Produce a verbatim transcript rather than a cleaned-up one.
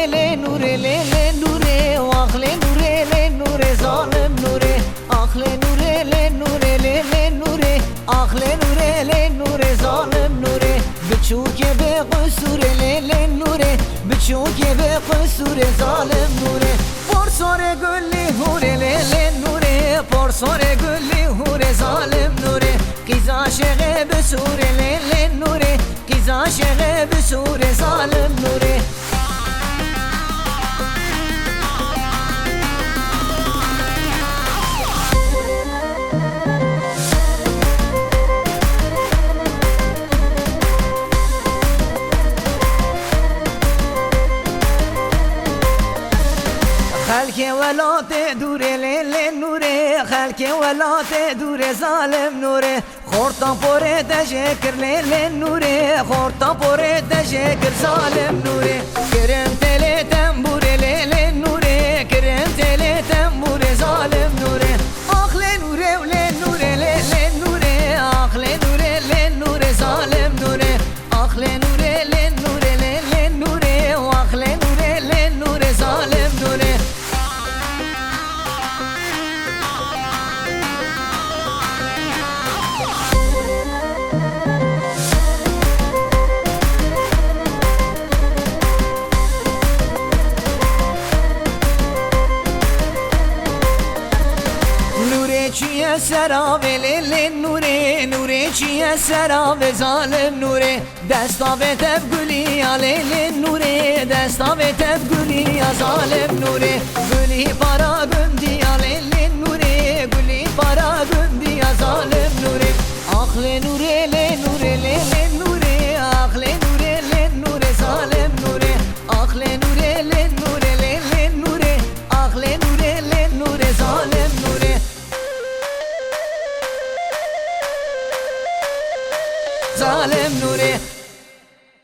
le nure le le nure ah le nure le nure zalim nure ah le nure le nure le le nure ah le nure le nure zalim nure biçuke be qusure le le nure biçuke be qusure zalim nure porsore gulli hure le le nure porsore gulli hure zalim nure qiza şege besure le le nure qiza şege besure zalim nure خلک ولات دوره لیل نوره خلک ولات دوره ظالم نوره خورتا پوره تشکر لیل نوره خورتا پوره تشکر ظالم نوره کرم تله تنبوره لیل نوره کرم تله تنبوره ظالم نوره آخل نوره و لیل نوره لیل نوره آخل نوره لیل نوره ظالم نوره آخل نوره لیل نوره لیل نوره آخل نوره لیل نوره ظالم نوره چیه سراوه لیل نوره نوره چیه سراوه ظالم نوره دستا به تب گلی یا لیل نوره دستا به تب گلی یا ظالم نوره گلی پارا گندی یا لیل نوره گلی پارا گندی یا ظالم نوره آخل نوره لی نوره لیل نوره